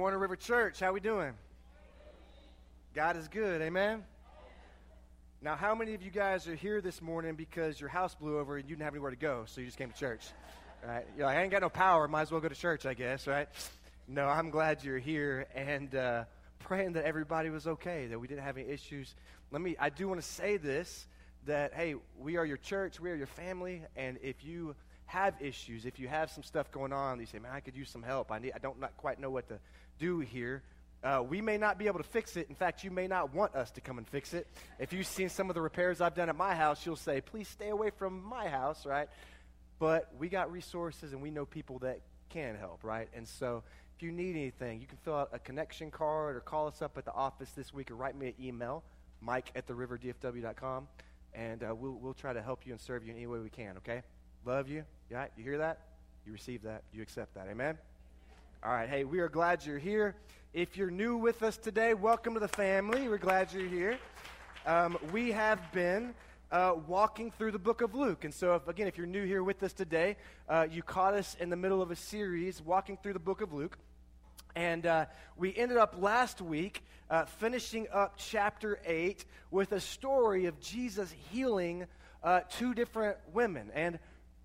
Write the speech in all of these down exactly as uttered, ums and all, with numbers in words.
Morning River Church, how we doing? God is good, amen? Now, how many of you guys are here this morning because your house blew over and you didn't have anywhere to go, so you just came to church? Right? You're like, I ain't got no power, might as well go to church, I guess, right? No, I'm glad you're here and uh, praying that everybody was okay, that we didn't have any issues. Let me, I do want to say this, that, hey, we are your church, we are your family, and if you have issues, if you have some stuff going on, you say, man, I could use some help. I need, I don't not quite know what to do here. Uh, we may not be able to fix it. In fact, you may not want us to come and fix it. If you've seen some of the repairs I've done at my house, you'll say, please stay away from my house, right? But we got resources and we know people that can help, right? And so if you need anything, you can fill out a connection card or call us up at the office this week or write me an email, mike at the river d f w dot com, and uh, we'll, we'll try to help you and serve you in any way we can, okay? Love you. Yeah, you hear that? You receive that. You accept that. Amen? All right. Hey, we are glad you're here. If you're new with us today, welcome to the family. We're glad you're here. Um, we have been uh, walking through the book of Luke. And so, if, again, if you're new here with us today, uh, you caught us in the middle of a series walking through the book of Luke. And uh, we ended up last week uh, finishing up chapter eight with a story of Jesus healing uh, two different women. And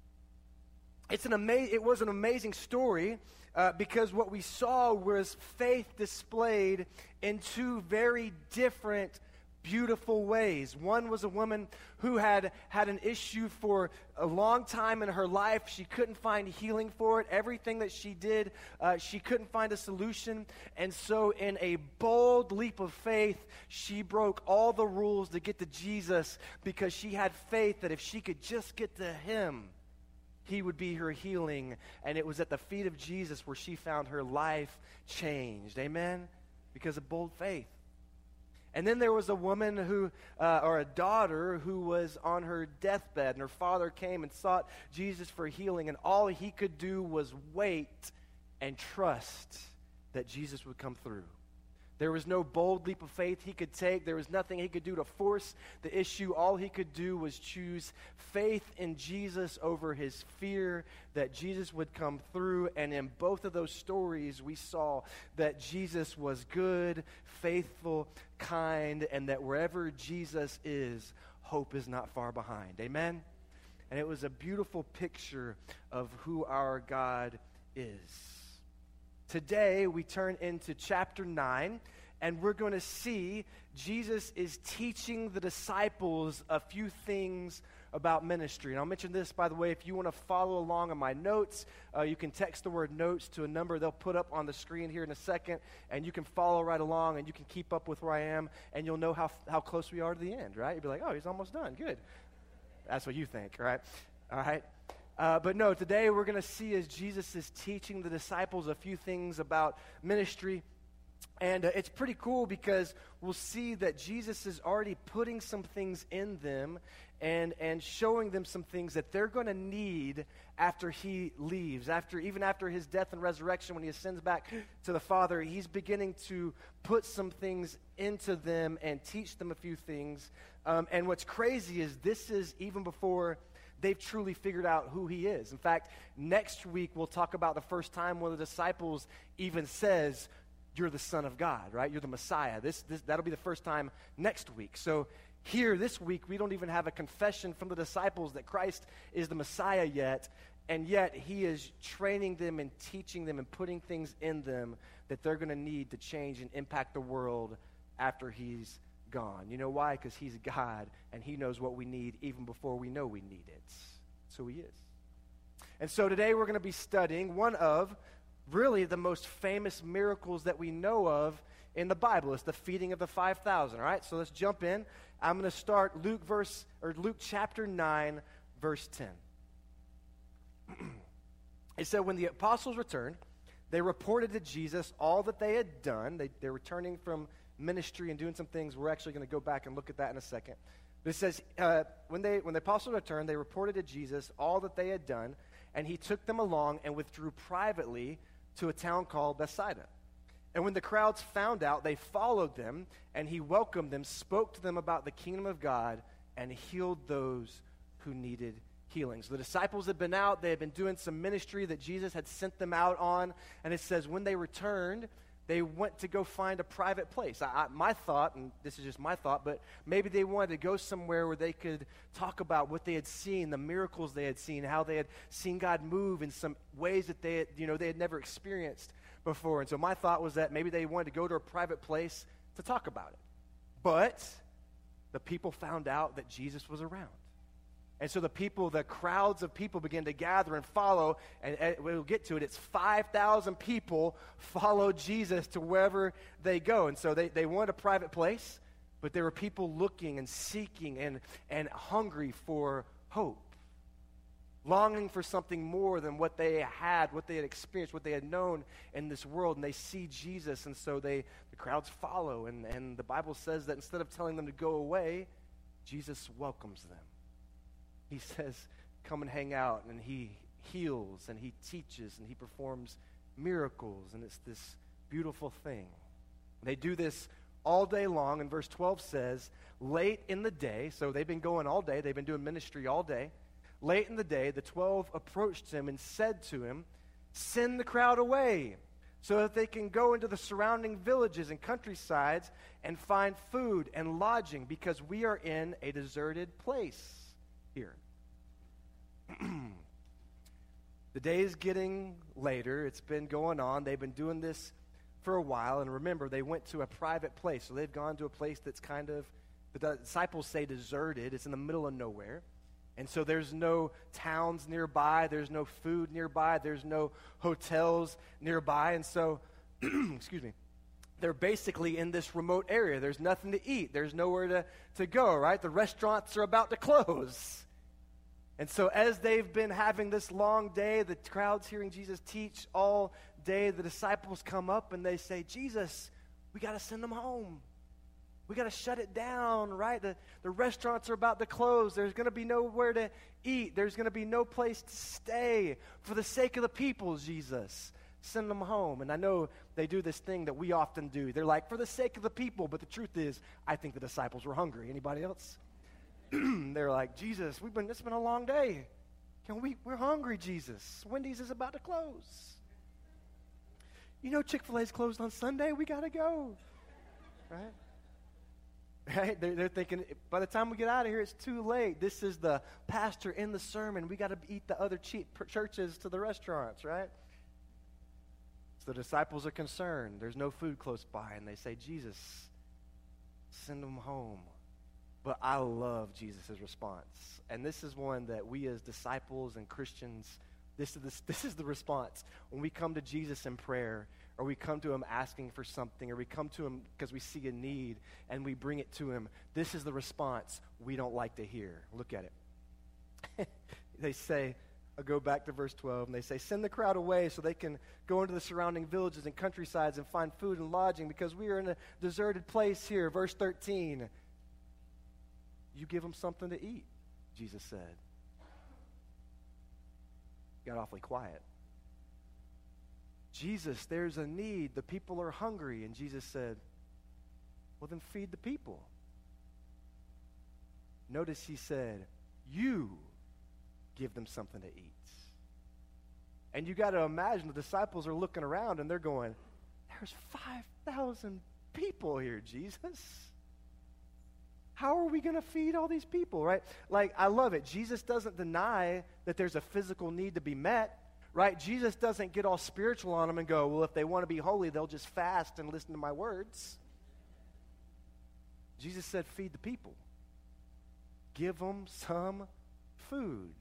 It's an ama- it was an amazing story uh, because what we saw was faith displayed in two very different, beautiful ways. One was a woman who had had an issue for a long time in her life. She couldn't find healing for it. Everything that she did, uh, she couldn't find a solution. And so in a bold leap of faith, she broke all the rules to get to Jesus because she had faith that if she could just get to him, he would be her healing, and it was at the feet of Jesus where she found her life changed. Amen? Because of bold faith. And then there was a woman who, uh, or a daughter who was on her deathbed, and her father came and sought Jesus for healing, and all he could do was wait and trust that Jesus would come through. There was no bold leap of faith he could take. There was nothing he could do to force the issue. All he could do was choose faith in Jesus over his fear that Jesus would come through. And in both of those stories, we saw that Jesus was good, faithful, kind, and that wherever Jesus is, hope is not far behind. Amen? And it was a beautiful picture of who our God is. Today, we turn into chapter nine, and we're going to see Jesus is teaching the disciples a few things about ministry. And I'll mention this, by the way, if you want to follow along on my notes, uh, you can text the word notes to a number they'll put up on the screen here in a second, and you can follow right along, and you can keep up with where I am, and you'll know how, how close we are to the end, right? You'll be like, oh, he's almost done. Good. That's what you think, right? All right. Uh, but no, today we're going to see as Jesus is teaching the disciples a few things about ministry. And uh, it's pretty cool because we'll see that Jesus is already putting some things in them and, and showing them some things that they're going to need after he leaves. After even after his death and resurrection, when he ascends back to the Father, he's beginning to put some things into them and teach them a few things. Um, and what's crazy is this is even before they've truly figured out who he is. In fact, next week we'll talk about the first time one of the disciples even says, you're the Son of God, right? You're the Messiah. This, this that'll be the first time next week. So here this week, we don't even have a confession from the disciples that Christ is the Messiah yet, and yet he is training them and teaching them and putting things in them that they're going to need to change and impact the world after he's gone. You know why? Because he's God, and he knows what we need even before we know we need it. So he is. And so today we're going to be studying one of really the most famous miracles that we know of in the Bible. It's the feeding of the five thousand, all right? So let's jump in. I'm going to start Luke verse or Luke chapter nine, verse ten. It said, when the apostles returned, they reported to Jesus all that they had done. They, they're returning from ministry and doing some things. We're actually going to go back and look at that in a second. But it says, uh, when they when the apostles returned, they reported to Jesus all that they had done, and he took them along and withdrew privately to a town called Bethsaida. And when the crowds found out, they followed them, and he welcomed them, spoke to them about the kingdom of God, and healed those who needed healing. So the disciples had been out. They had been doing some ministry that Jesus had sent them out on. And it says when they returned, they went to go find a private place. I, I, my thought, and this is just my thought, but maybe they wanted to go somewhere where they could talk about what they had seen, the miracles they had seen, how they had seen God move in some ways that they had, you know, they had never experienced before. And so my thought was that maybe they wanted to go to a private place to talk about it. But the people found out that Jesus was around. And so the people, the crowds of people began to gather and follow, and, and we'll get to it. It's five thousand people follow Jesus to wherever they go. And so they, they wanted a private place, but there were people looking and seeking and, and hungry for hope, longing for something more than what they had, what they had experienced, what they had known in this world. And they see Jesus, and so they the crowds follow. And, and the Bible says that instead of telling them to go away, Jesus welcomes them. He says, come and hang out, and he heals, and he teaches, and he performs miracles, and it's this beautiful thing. They do this all day long, and verse twelve says, late in the day, so they've been going all day, they've been doing ministry all day. Late in the day, the twelve approached him and said to him, send the crowd away, so that they can go into the surrounding villages and countrysides and find food and lodging, because we are in a deserted place here. The day is getting later. It's been going on. They've been doing this for a while. And remember, they went to a private place. So they've gone to a place that's kind of, the disciples say, deserted. It's in the middle of nowhere. And so there's no towns nearby. There's no food nearby. There's no hotels nearby. And so, excuse me, they're basically in this remote area. There's nothing to eat. There's nowhere to, to go, right? The restaurants are about to close. And so as they've been having this long day, the crowd's hearing Jesus teach all day, the disciples come up and they say, Jesus, we got to send them home. We got to shut it down, right? The, the restaurants are about to close. There's going to be nowhere to eat. There's going to be no place to stay. For the sake of the people, Jesus, send them home. And I know they do this thing that we often do. They're like, for the sake of the people. But the truth is, I think the disciples were hungry. Anybody else? They're like, Jesus, we've been, it's been a long day. Can we, we're hungry, Jesus. Wendy's is about to close. You know Chick-fil-A's closed on Sunday. We got to go. Right? Right? They're, they're thinking, by the time we get out of here, it's too late. This is the pastor in the sermon. We got to eat the other cheap churches to the restaurants, right? So the disciples are concerned. There's no food close by. And they say, Jesus, send them home. But I love Jesus' response. And this is one that we as disciples and Christians, this is, the, this is the response. When we come to Jesus in prayer, or we come to him asking for something, or we come to him because we see a need, and we bring it to him, this is the response we don't like to hear. Look at it. They say, I'll go back to verse twelve, and they say, send the crowd away so they can go into the surrounding villages and countrysides and find food and lodging, because we are in a deserted place here. Verse thirteen. You give them something to eat, Jesus said. Got awfully quiet. Jesus, there's a need. The people are hungry. And Jesus said, well, then feed the people. Notice he said, you give them something to eat. And you got to imagine the disciples are looking around and they're going, there's five thousand people here, Jesus. How are we going to feed all these people, right? Like, I love it. Jesus doesn't deny that there's a physical need to be met, right? Jesus doesn't get all spiritual on them and go, well, if they want to be holy, they'll just fast and listen to my words. Jesus said, feed the people. Give them some food.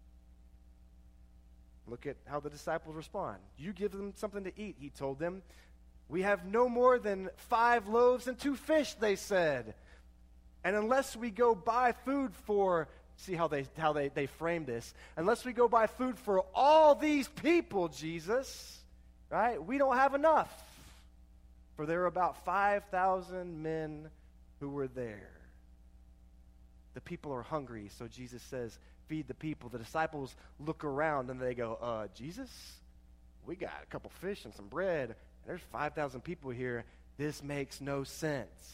Look at how the disciples respond. You give them something to eat, he told them. We have no more than five loaves and two fish, they said. And unless we go buy food for, see how they how they, they frame this, unless we go buy food for all these people, Jesus, right, we don't have enough. For there were about five thousand men who were there. The people are hungry, so Jesus says, feed the people. The disciples look around and they go, uh, Jesus, we got a couple fish and some bread, and there's five thousand people here. This makes no sense.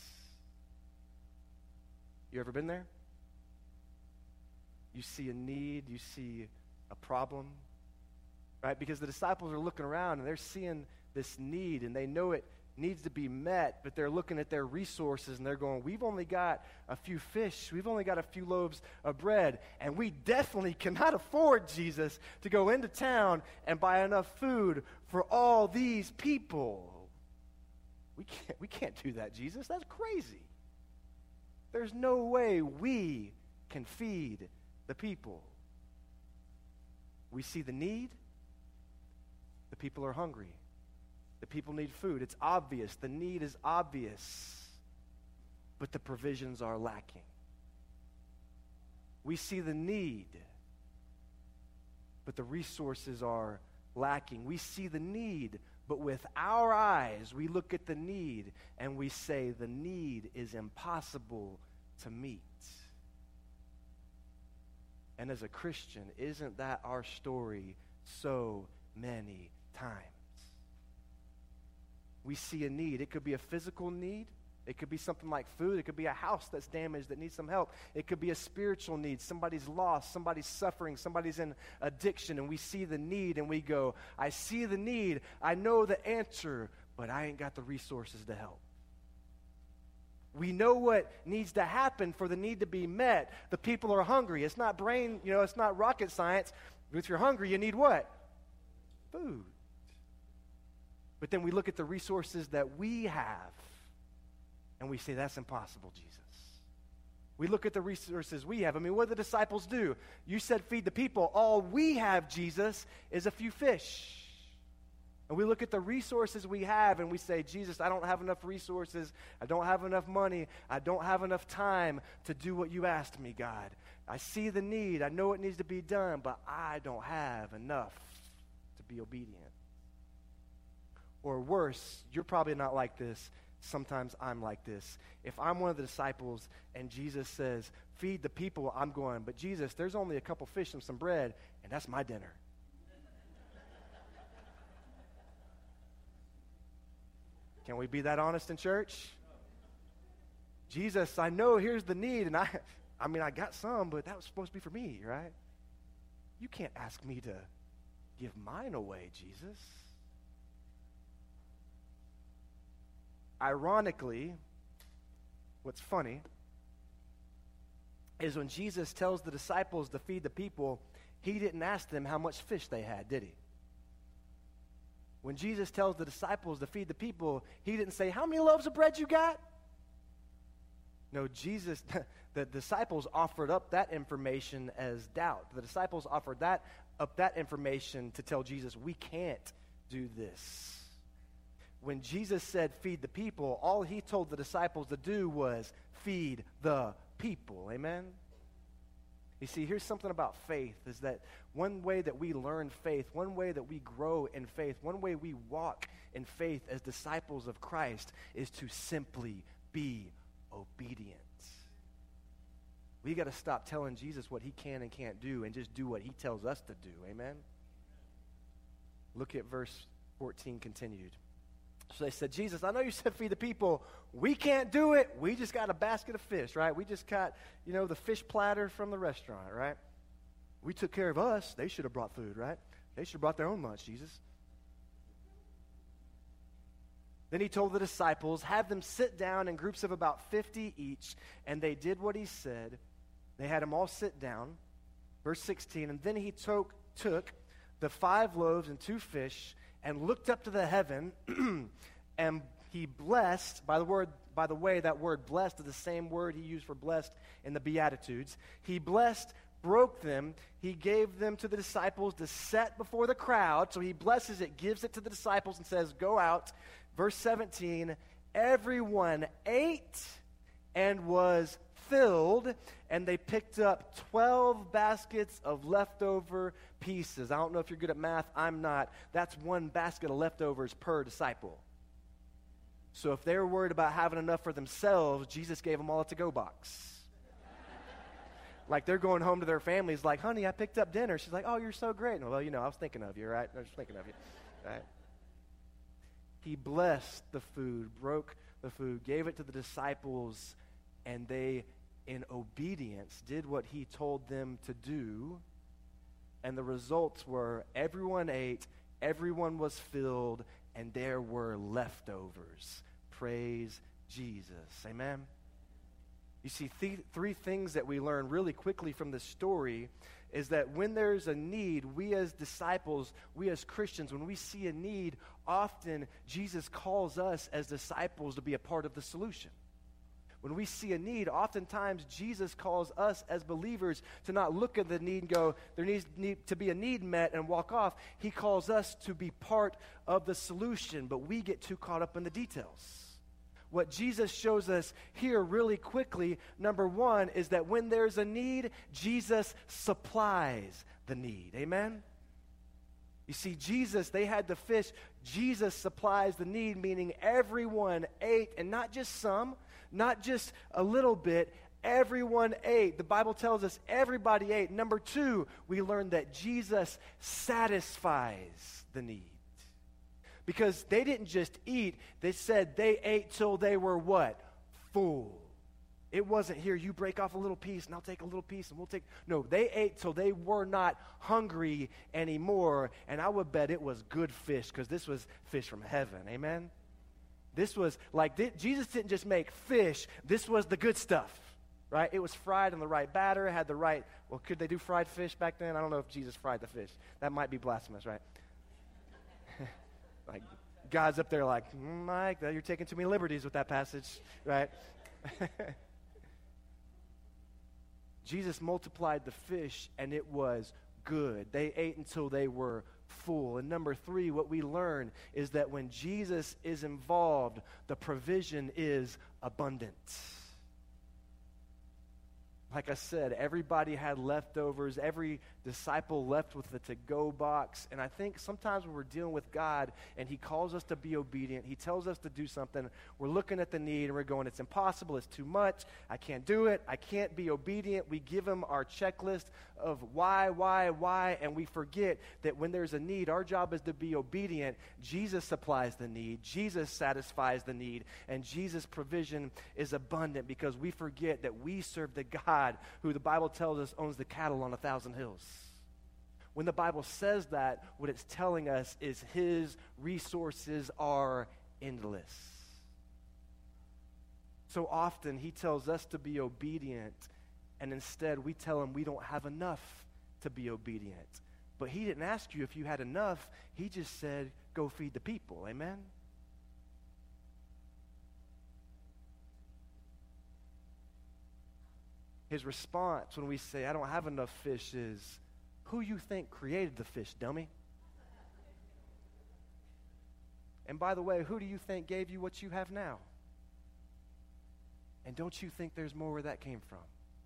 You ever been there? You see a need, you see a problem, right? Because the disciples are looking around and they're seeing this need, and they know it needs to be met, but they're looking at their resources, and they're going, we've only got a few fish. We've only got a few loaves of bread, and we definitely cannot afford, Jesus, to go into town and buy enough food for all these people. We can't, we can't do that, Jesus. That's crazy. There's no way we can feed the people. We see the need. The people are hungry. The people need food. It's obvious. The need is obvious. But the provisions are lacking. We see the need, but the resources are lacking. We see the need, but with our eyes, we look at the need and we say the need is impossible to meet. And as a Christian, isn't that our story so many times? We see a need. It could be a physical need. It could be something like food. It could be a house that's damaged that needs some help. It could be a spiritual need. Somebody's lost. Somebody's suffering. Somebody's in addiction. And we see the need and we go, I see the need. I know the answer, but I ain't got the resources to help. We know what needs to happen for the need to be met. The people are hungry. It's not brain, you know, it's not rocket science. If you're hungry, you need what? Food. But then we look at the resources that we have, and we say, that's impossible, Jesus. We look at the resources we have. I mean, what did the disciples do? You said feed the people. All we have, Jesus, is a few fish. And we look at the resources we have, and we say, Jesus, I don't have enough resources. I don't have enough money. I don't have enough time to do what you asked me, God. I see the need. I know it needs to be done, but I don't have enough to be obedient. Or worse, you're probably not like this. Sometimes I'm like this. If I'm one of the disciples and Jesus says, feed the people, I'm going, but Jesus, there's only a couple fish and some bread, and that's my dinner. Can we be that honest in church? Jesus, I know here's the need, and I, I mean, I got some, but that was supposed to be for me, right? You can't ask me to give mine away, Jesus. Ironically, what's funny is when Jesus tells the disciples to feed the people, he didn't ask them how much fish they had, did he? When Jesus tells the disciples to feed the people, he didn't say, how many loaves of bread you got? No, Jesus, the disciples offered up that information as doubt. The disciples offered that up that information to tell Jesus, we can't do this. When Jesus said feed the people, all he told the disciples to do was feed the people. Amen? You see, here's something about faith, is that one way that we learn faith, one way that we grow in faith, one way we walk in faith as disciples of Christ is to simply be obedient. We got to stop telling Jesus what he can and can't do and just do what he tells us to do. Amen? Look at verse fourteen continued. So they said, Jesus, I know you said feed the people. We can't do it. We just got a basket of fish, right? We just got, you know, the fish platter from the restaurant, right? We took care of us. They should have brought food, right? They should have brought their own lunch, Jesus. Then he told the disciples, have them sit down in groups of about fifty each, and they did what he said. They had them all sit down. Verse sixteen, and then he took, took the five loaves and two fish and looked up to the heaven, and he blessed, by the word, by the way, that word blessed is the same word he used for blessed in the Beatitudes. He blessed, broke them, he gave them to the disciples to set before the crowd. So he blesses it, gives it to the disciples, and says, go out. Verse seventeen, everyone ate and was filled, and they picked up twelve baskets of leftover pieces. I don't know if you're good at math. I'm not. That's one basket of leftovers per disciple. So if they were worried about having enough for themselves, Jesus gave them all a to-go box. Like they're going home to their families like, honey, I picked up dinner. She's like, oh, you're so great. Well, you know, I was thinking of you, right? I was thinking of you, right? He blessed the food, broke the food, gave it to the disciples, and they, in obedience, did what he told them to do. And the results were everyone ate, everyone was filled, and there were leftovers. Praise Jesus. Amen? You see, th- three things that we learn really quickly from this story is that when there's a need, we as disciples, we as Christians, when we see a need, often Jesus calls us as disciples to be a part of the solution. When we see a need, oftentimes Jesus calls us as believers to not look at the need and go, there needs need to be a need met and walk off. He calls us to be part of the solution, but we get too caught up in the details. What Jesus shows us here really quickly, number one, is that when there's a need, Jesus supplies the need. Amen? You see, Jesus, they had the fish. Jesus supplies the need, meaning everyone ate, and not just some, not just a little bit. Everyone ate. The Bible tells us everybody ate. Number two, we learn that Jesus satisfies the need. Because they didn't just eat, they said they ate till they were what? Full. It wasn't here, you break off a little piece and I'll take a little piece and we'll take. No, they ate till they were not hungry anymore. And I would bet it was good fish because this was fish from heaven. Amen? This was like, Jesus didn't just make fish. This was the good stuff, right? It was fried in the right batter, had the right, well, could they do fried fish back then? I don't know if Jesus fried the fish. That might be blasphemous, right? Like, God's up there like, Mike, you're taking too many liberties with that passage, right? Jesus multiplied the fish, and it was good. They ate until they were full. And number three, what we learn is that when Jesus is involved, the provision is abundant. Like I said, everybody had leftovers. Every disciple left with the to-go box. And I think sometimes when we're dealing with God and he calls us to be obedient, he tells us to do something, we're looking at the need and we're going, it's impossible, it's too much, I can't do it, I can't be obedient. We give him our checklist of why, why, why, and we forget that when there's a need, our job is to be obedient. Jesus supplies the need, Jesus satisfies the need, and Jesus' provision is abundant because we forget that we serve the God who the Bible tells us owns the cattle on a thousand hills. When the Bible says that, what it's telling us is his resources are endless. So often he tells us to be obedient, and instead we tell him we don't have enough to be obedient. But he didn't ask you if you had enough. He just said, go feed the people. Amen? His response when we say, I don't have enough fish is, who you think created the fish, dummy? And by the way, who do you think gave you what you have now? And don't you think there's more where that came from?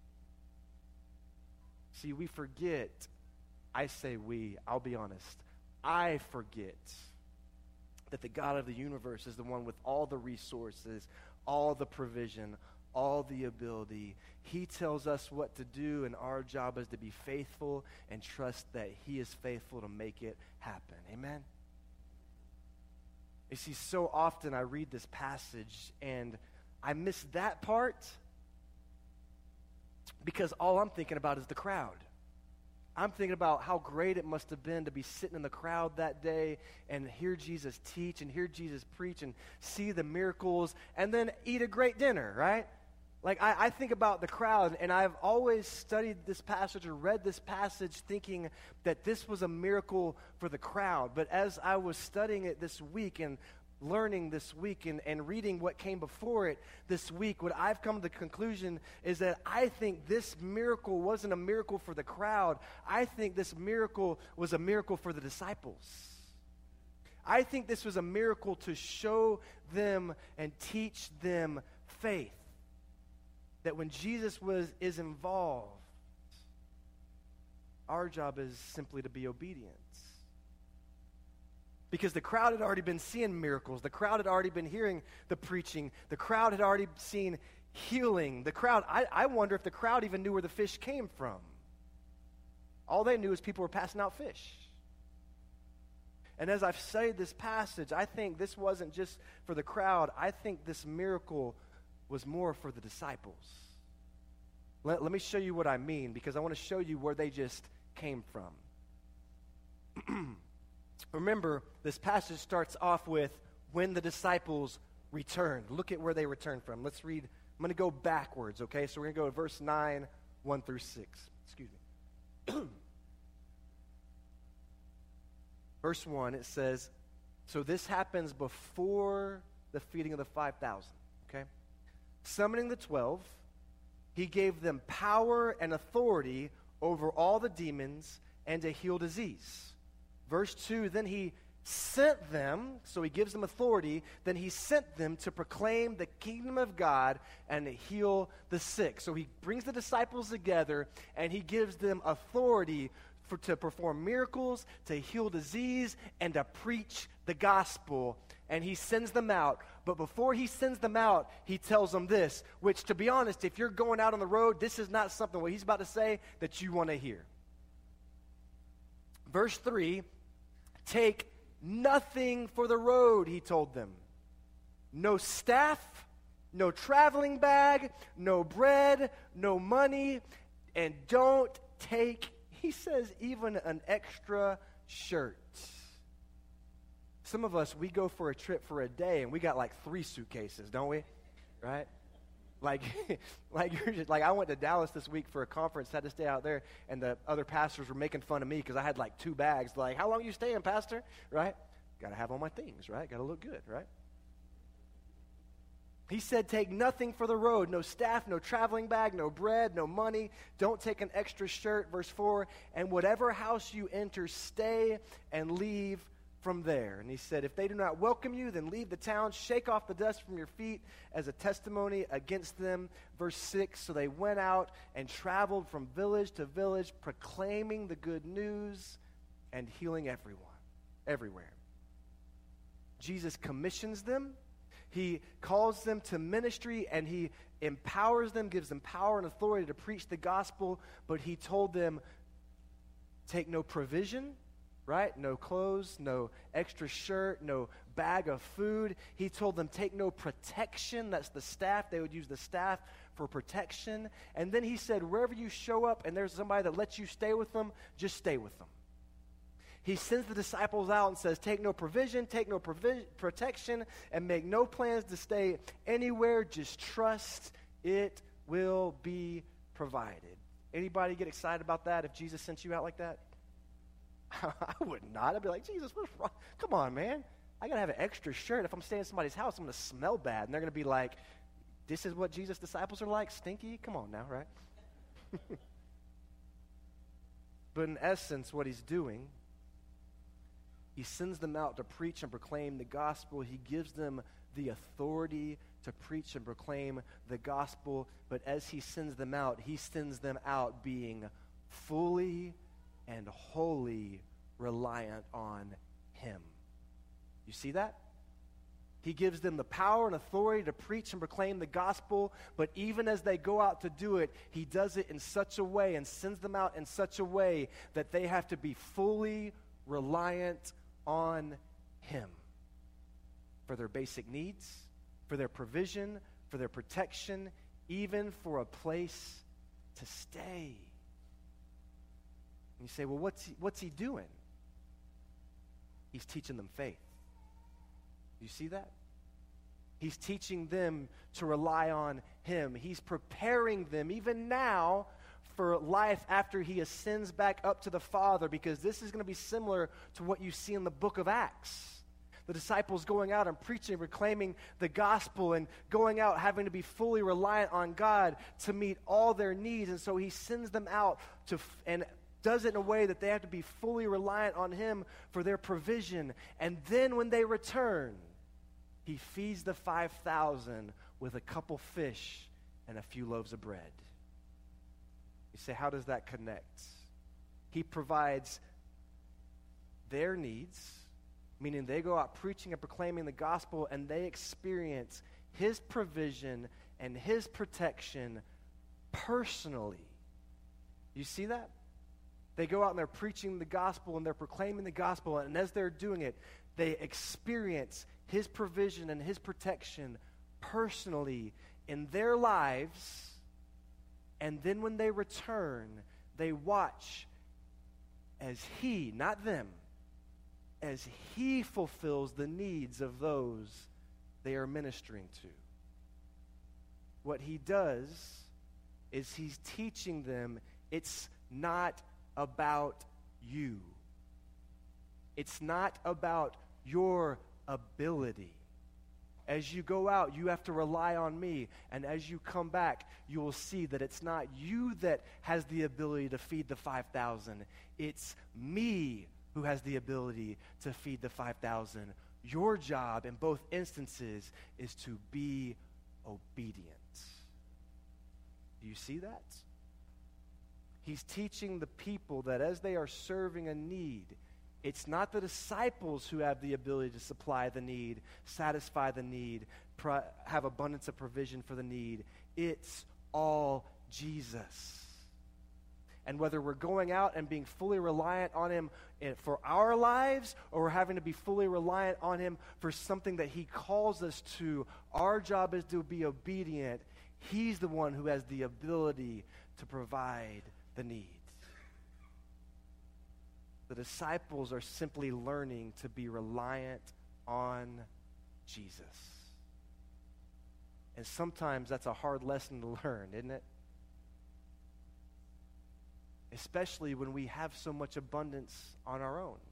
See, we forget, I say we, I'll be honest, I forget that the God of the universe is the one with all the resources, all the provision, all the ability. He tells us what to do, and our job is to be faithful and trust that he is faithful to make it happen. Amen? You see, so often I read this passage, and I miss that part because all I'm thinking about is the crowd. I'm thinking about how great it must have been to be sitting in the crowd that day and hear Jesus teach and hear Jesus preach and see the miracles and then eat a great dinner, right? Like, I, I think about the crowd, and I've always studied this passage or read this passage thinking that this was a miracle for the crowd. But as I was studying it this week and learning this week and, and reading what came before it this week, what I've come to the conclusion is that I think this miracle wasn't a miracle for the crowd. I think this miracle was a miracle for the disciples. I think this was a miracle to show them and teach them faith. That when Jesus was is involved, our job is simply to be obedient. Because the crowd had already been seeing miracles. The crowd had already been hearing the preaching. The crowd had already seen healing. The crowd, I, I wonder if the crowd even knew where the fish came from. All they knew is people were passing out fish. And as I've studied this passage, I think this wasn't just for the crowd. I think this miracle was more for the disciples. Let, let me show you what I mean, because I want to show you where they just came from. remember, this passage starts off with when the disciples returned. Look at where they returned from. Let's read. I'm going to go backwards, okay? So we're going to go to verse nine, one through six. Excuse me. Verse one, it says, so this happens before the feeding of the five thousand, okay? Summoning the twelve, he gave them power and authority over all the demons and to heal disease. Verse two, then he sent them, so he gives them authority, then he sent them to proclaim the kingdom of God and to heal the sick. So he brings the disciples together and he gives them authority for, to perform miracles, to heal disease, and to preach the gospel. And he sends them out. But before he sends them out, he tells them this, which, to be honest, if you're going out on the road, this is not something, what he's about to say, that you want to hear. Verse three, take nothing for the road, he told them. No staff, no traveling bag, no bread, no money, and don't take, he says, even an extra shirt. Some of us, we go for a trip for a day and we got like three suitcases, don't we? Right? Like, like you're just like I went to Dallas this week for a conference, had to stay out there, and the other pastors were making fun of me because I had like two bags. Like, how long are you staying, Pastor? Right? Got to have all my things, right? Got to look good, right? He said, take nothing for the road, no staff, no traveling bag, no bread, no money. Don't take an extra shirt, verse four. And whatever house you enter, stay and leave from there. And he said, if they do not welcome you, then leave the town, shake off the dust from your feet as a testimony against them. Verse six, so they went out and traveled from village to village, proclaiming the good news and healing everyone, everywhere. Jesus commissions them. He calls them to ministry, and he empowers them, gives them power and authority to preach the gospel, but he told them, take no provision, right? No clothes, no extra shirt, no bag of food. He told them, take no protection. That's the staff. They would use the staff for protection. And then he said, wherever you show up and there's somebody that lets you stay with them, just stay with them. He sends the disciples out and says, take no provision, take no provi- protection, and make no plans to stay anywhere. Just trust it will be provided. Anybody get excited about that if Jesus sent you out like that? I would not. I'd be like, Jesus, what's wrong? Come on, man. I got to have an extra shirt. If I'm staying in somebody's house, I'm going to smell bad. And they're going to be like, this is what Jesus' disciples are like? Stinky? Come on now, right? But in essence, what he's doing, he sends them out to preach and proclaim the gospel. He gives them the authority to preach and proclaim the gospel. But as he sends them out, he sends them out being fully and wholly reliant on him. You see that? He gives them the power and authority to preach and proclaim the gospel, but even as they go out to do it, he does it in such a way and sends them out in such a way that they have to be fully reliant on him for their basic needs, for their provision, for their protection, even for a place to stay. And you say, well, what's he, what's he doing? He's teaching them faith. You see that? He's teaching them to rely on him. He's preparing them, even now, for life after he ascends back up to the Father, because this is going to be similar to what you see in the book of Acts. The disciples going out and preaching, proclaiming the gospel, and going out having to be fully reliant on God to meet all their needs. And so he sends them out to f- and does it in a way that they have to be fully reliant on him for their provision. And then when they return, he feeds the five thousand with a couple fish and a few loaves of bread. You say, how does that connect? He provides their needs, meaning they go out preaching and proclaiming the gospel, and they experience his provision and his protection personally. You see that? They go out and they're preaching the gospel and they're proclaiming the gospel, and as they're doing it, they experience his provision and his protection personally in their lives. And then when they return, they watch as he, not them, as he fulfills the needs of those they are ministering to. What he does is he's teaching them it's not about you. It's not about your ability. As you go out, you have to rely on me. And as you come back, you will see that it's not you that has the ability to feed the five thousand. It's me who has the ability to feed the five thousand. Your job in both instances is to be obedient. Do you see that? He's teaching the people that as they are serving a need, it's not the disciples who have the ability to supply the need, satisfy the need, pro- have abundance of provision for the need. It's all Jesus. And whether we're going out and being fully reliant on him in, for our lives, or we're having to be fully reliant on him for something that he calls us to, our job is to be obedient. He's the one who has the ability to provide the need. The disciples are simply learning to be reliant on Jesus. And sometimes that's a hard lesson to learn, isn't it? Especially when we have so much abundance on our own.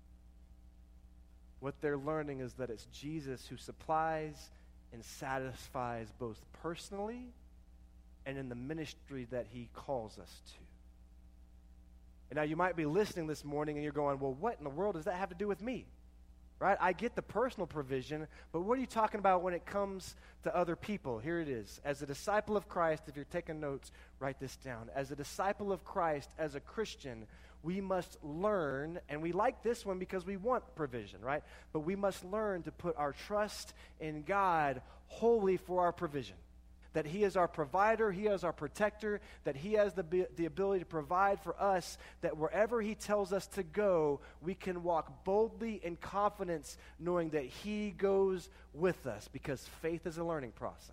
What they're learning is that it's Jesus who supplies and satisfies both personally and in the ministry that he calls us to. And now you might be listening this morning and you're going, well, what in the world does that have to do with me? Right? I get the personal provision, but what are you talking about when it comes to other people? Here it is. As a disciple of Christ, if you're taking notes, write this down. As a disciple of Christ, as a Christian, we must learn, and we like this one because we want provision, right? But we must learn to put our trust in God wholly for our provision. That he is our provider, he is our protector, that he has the, the ability to provide for us, that wherever he tells us to go, we can walk boldly in confidence, knowing that he goes with us, because faith is a learning process.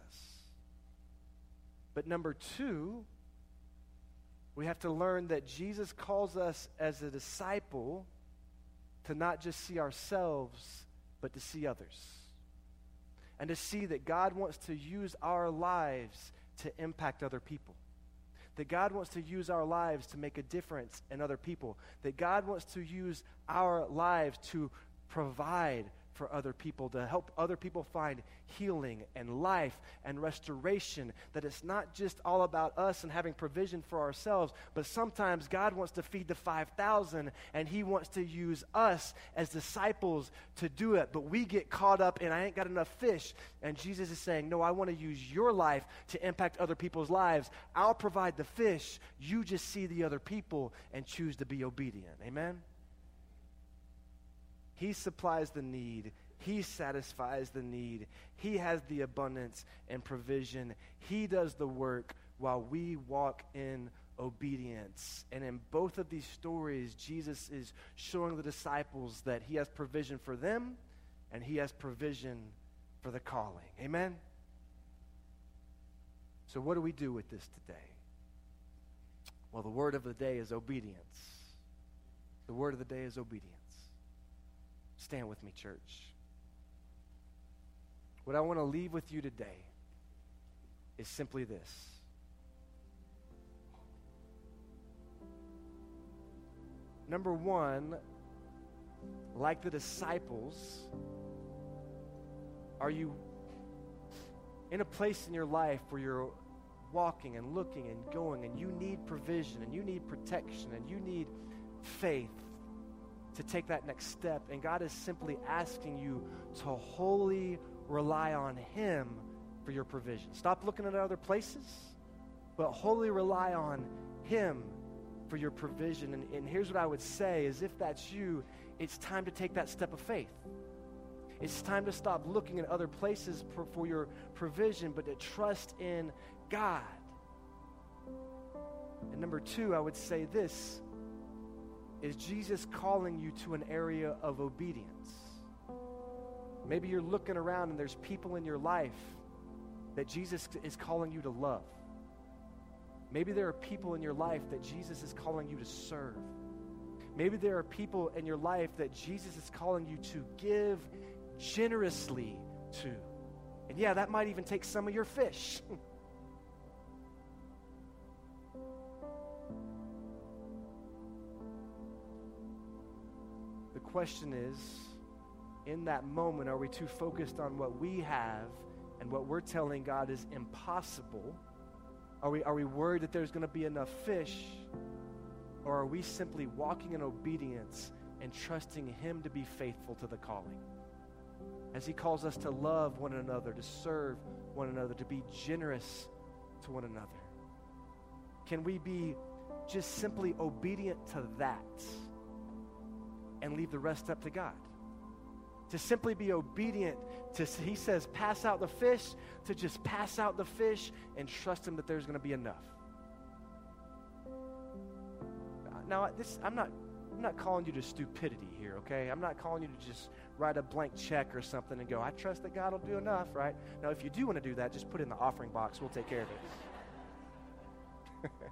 But number two, we have to learn that Jesus calls us as a disciple to not just see ourselves, but to see others. And to see that God wants to use our lives to impact other people. That God wants to use our lives to make a difference in other people. That God wants to use our lives to provide for other people, to help other people find healing and life and restoration. That it's not just all about us and having provision for ourselves, but sometimes God wants to feed the five thousand, and he wants to use us as disciples to do it. But we get caught up in, I ain't got enough fish. And Jesus is saying, no, I want to use your life to impact other people's lives. I'll provide the fish. You just see the other people and choose to be obedient. Amen? He supplies the need. He satisfies the need. He has the abundance and provision. He does the work while we walk in obedience. And in both of these stories, Jesus is showing the disciples that he has provision for them and he has provision for the calling. Amen? So what do we do with this today? Well, the word of the day is obedience. The word of the day is obedience. Stand with me, church. What I want to leave with you today is simply this. Number one, like the disciples, are you in a place in your life where you're walking and looking and going and you need provision and you need protection and you need faith to take that next step, and God is simply asking you to wholly rely on him for your provision. Stop looking at other places, but wholly rely on him for your provision. And, and here's what I would say is, if that's you, it's time to take that step of faith. It's time to stop looking at other places for, for your provision, but to trust in God. And number two, I would say this: is Jesus calling you to an area of obedience? Maybe you're looking around and there's people in your life that Jesus is calling you to love. Maybe there are people in your life that Jesus is calling you to serve. Maybe there are people in your life that Jesus is calling you to give generously to. And yeah, that might even take some of your fish. The question is, in that moment, are we too focused on what we have and what we're telling God is impossible? Are we, are we worried that there's going to be enough fish? Or are we simply walking in obedience and trusting Him to be faithful to the calling? As He calls us to love one another, to serve one another, to be generous to one another. Can we be just simply obedient to that and leave the rest up to God? To simply be obedient to, He says, pass out the fish, to just pass out the fish and trust Him that there's going to be enough. Now, this I'm not I'm not calling you to stupidity here, okay? I'm not calling you to just write a blank check or something and go, I trust that God will do enough, right? Now, if you do want to do that, just put it in the offering box. We'll take care of it.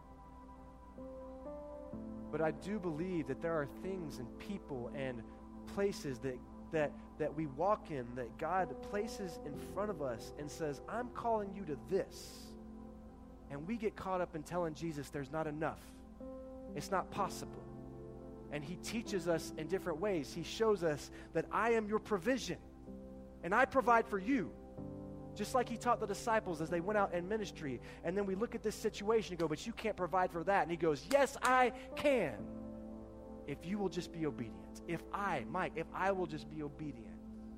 But I do believe that there are things and people and places that that that we walk in that God places in front of us and says, I'm calling you to this. And we get caught up in telling Jesus there's not enough. It's not possible. And He teaches us in different ways. He shows us that I am your provision, and I provide for you. Just like He taught the disciples as they went out in ministry. And then we look at this situation and go, but you can't provide for that. And He goes, yes, I can. If you will just be obedient. If I, Mike, if I will just be obedient.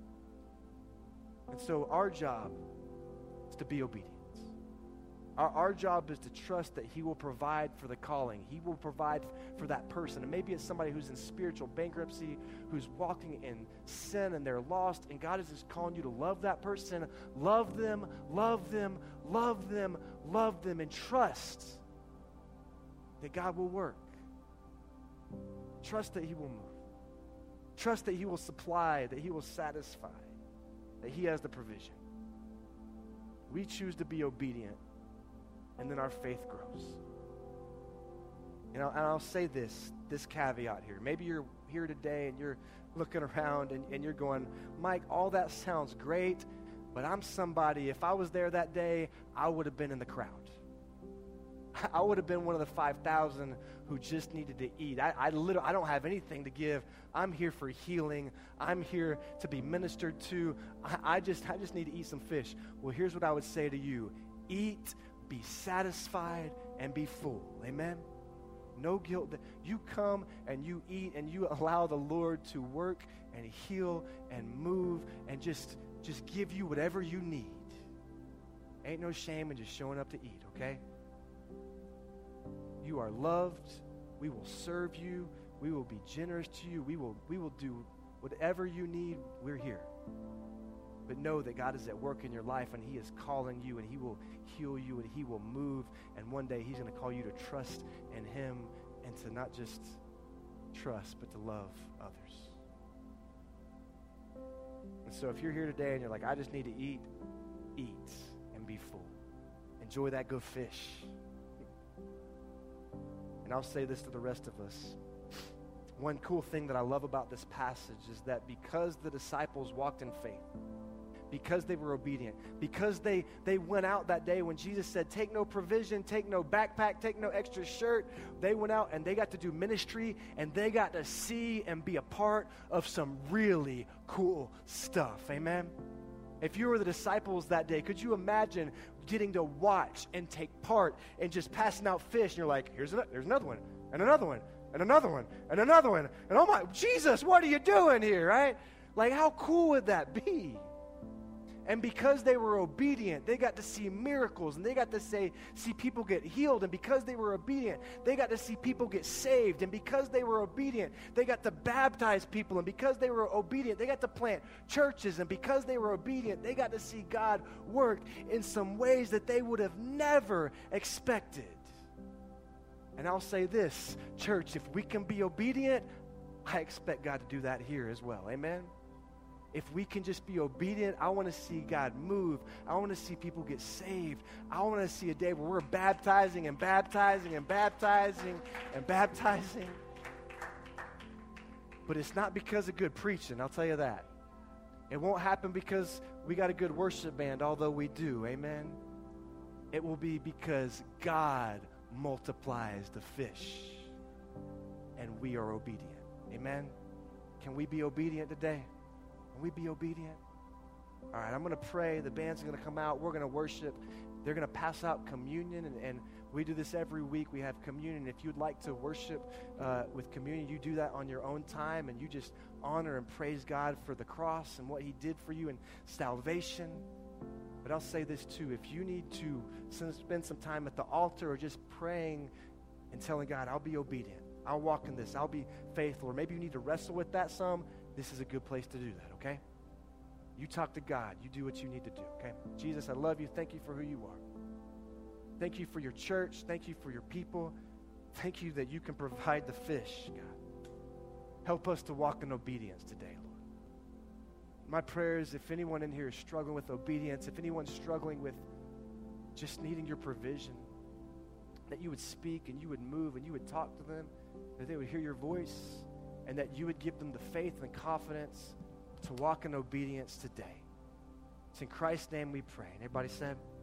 And so our job is to be obedient. Our, our job is to trust that He will provide for the calling. He will provide for that person. And maybe it's somebody who's in spiritual bankruptcy, who's walking in sin and they're lost, and God is just calling you to love that person. Love them, love them, love them, love them, and trust that God will work. Trust that He will move. Trust that He will supply, that He will satisfy, that He has the provision. We choose to be obedient, and then our faith grows. And I'll, and I'll say this, this caveat here. Maybe you're here today and you're looking around and, and you're going, Mike, all that sounds great, but I'm somebody, if I was there that day, I would have been in the crowd. I would have been one of the five thousand who just needed to eat. I, I literally, I don't have anything to give. I'm here for healing. I'm here to be ministered to. I, I just, I just need to eat some fish. Well, here's what I would say to you. Eat, be satisfied, and be full. Amen? No guilt. You come and you eat and you allow the Lord to work and heal and move and just, just give you whatever you need. Ain't no shame in just showing up to eat, okay? You are loved. We will serve you. We will be generous to you. We will, we will do whatever you need. We're here. But know that God is at work in your life, and He is calling you, and He will heal you, and He will move. And one day He's going to call you to trust in Him and to not just trust, but to love others. And so if you're here today and you're like, I just need to eat, eat and be full. Enjoy that good fish. And I'll say this to the rest of us. One cool thing that I love about this passage is that because the disciples walked in faith, because they were obedient, because they, they went out that day when Jesus said, take no provision, take no backpack, take no extra shirt, they went out and they got to do ministry, and they got to see and be a part of some really cool stuff. Amen? If you were the disciples that day, could you imagine getting to watch and take part and just passing out fish, and you're like, here's another, there's another one, and another one, and another one, and another one, and oh my, Jesus, what are you doing here, right? Like, how cool would that be? And because they were obedient, they got to see miracles, and they got to say, see people get healed. And because they were obedient, they got to see people get saved. And because they were obedient, they got to baptize people. And because they were obedient, they got to plant churches. And because they were obedient, they got to see God work in some ways that they would have never expected. And I'll say this, church, if we can be obedient, I expect God to do that here as well. Amen? If we can just be obedient, I want to see God move. I want to see people get saved. I want to see a day where we're baptizing and baptizing and baptizing and baptizing. But it's not because of good preaching, I'll tell you that. It won't happen because we got a good worship band, although we do, amen? It will be because God multiplies the fish, and we are obedient, amen? Can we be obedient today? Can we be obedient? All right, I'm going to pray. The band's going to come out. We're going to worship. They're going to pass out communion, and, and we do this every week. We have communion. If you'd like to worship uh, with communion, you do that on your own time, and you just honor and praise God for the cross and what he did for you and salvation. But I'll say this too. If you need to spend some time at the altar or just praying and telling God, I'll be obedient. I'll walk in this. I'll be faithful. Or maybe you need to wrestle with that some. This is a good place to do that, okay? You talk to God. You do what you need to do, okay? Jesus, I love you. Thank you for who you are. Thank you for your church. Thank you for your people. Thank you that you can provide the fish, God. Help us to walk in obedience today, Lord. My prayer is if anyone in here is struggling with obedience, if anyone's struggling with just needing your provision, that you would speak and you would move and you would talk to them, that they would hear your voice, and that you would give them the faith and confidence to walk in obedience today. It's in Christ's name we pray. And everybody said,